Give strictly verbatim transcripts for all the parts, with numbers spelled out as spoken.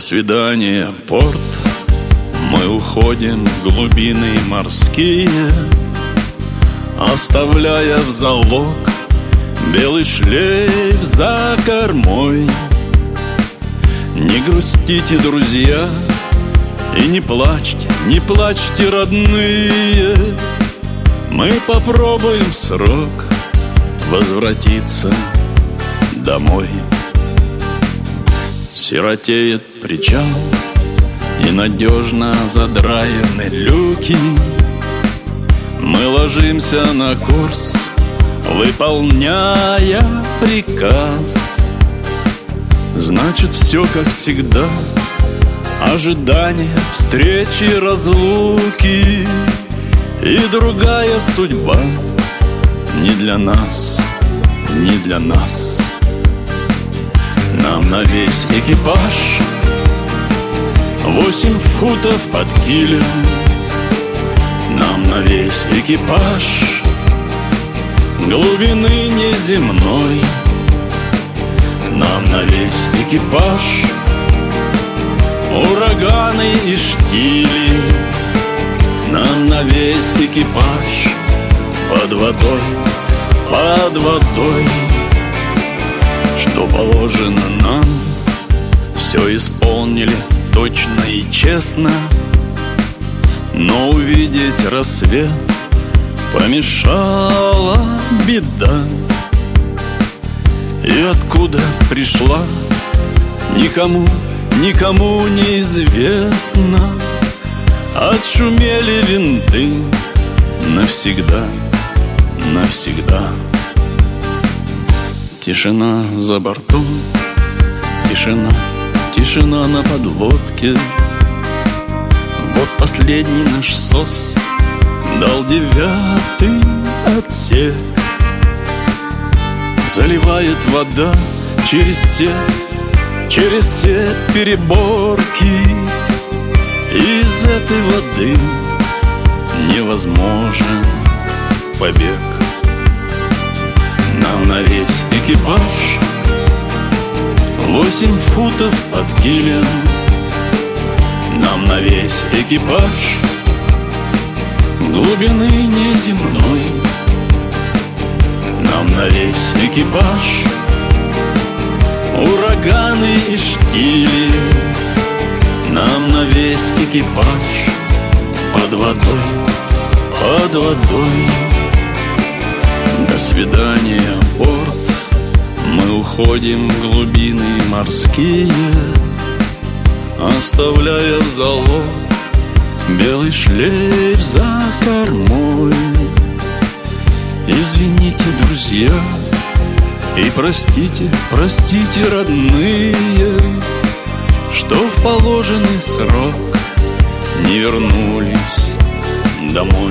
свидания, порт. Мы уходим в глубины морские, оставляя в залог белый шлейф за кормой. Не грустите, друзья, и не плачьте, не плачьте, родные. Мы попробуем в срок возвратиться домой. Сиротеет причал, и надежно задраены люки. Мы ложимся на курс, выполняя приказ. Значит, все как всегда, ожидание встречи, разлуки. И другая судьба не для нас, не для нас. Нам на весь экипаж восемь футов под килем. Нам на весь экипаж глубины неземной. Нам на весь экипаж ураганы и штили. Нам на весь экипаж под водой, под водой. Что положено нам, все исполнили точно и честно. Но увидеть рассвет помешала беда. И откуда пришла, никому, никому неизвестно. Отшумели винты навсегда, навсегда. Тишина за бортом, тишина, тишина на подлодке. Вот последний наш сос дал девятый отсек. Заливает вода через все, через все переборки. Из этой воды невозможен побег. Нам на весь экипаж восемь футов под килем. Нам на весь экипаж глубины неземной. Нам на весь экипаж ураганы и штили. Нам на весь экипаж под водой, под водой. До свидания, порт. Мы уходим в глубины морские, оставляя в залог белый шлейф за кормой. Извините, друзья, и простите, простите, родные, что в положенный срок не вернулись домой.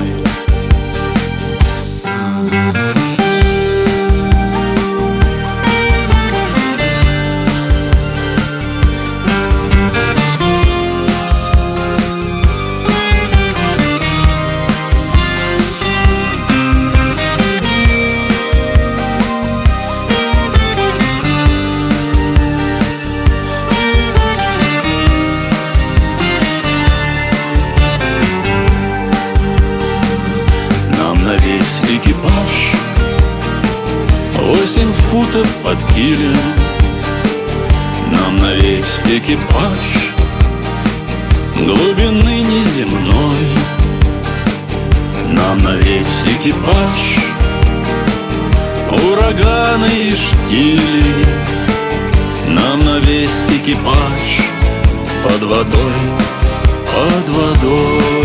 Экипаж восемь футов под килем. Нам на весь экипаж глубины неземной. Нам на весь экипаж ураганы и штили. Нам на весь экипаж под водой, под водой.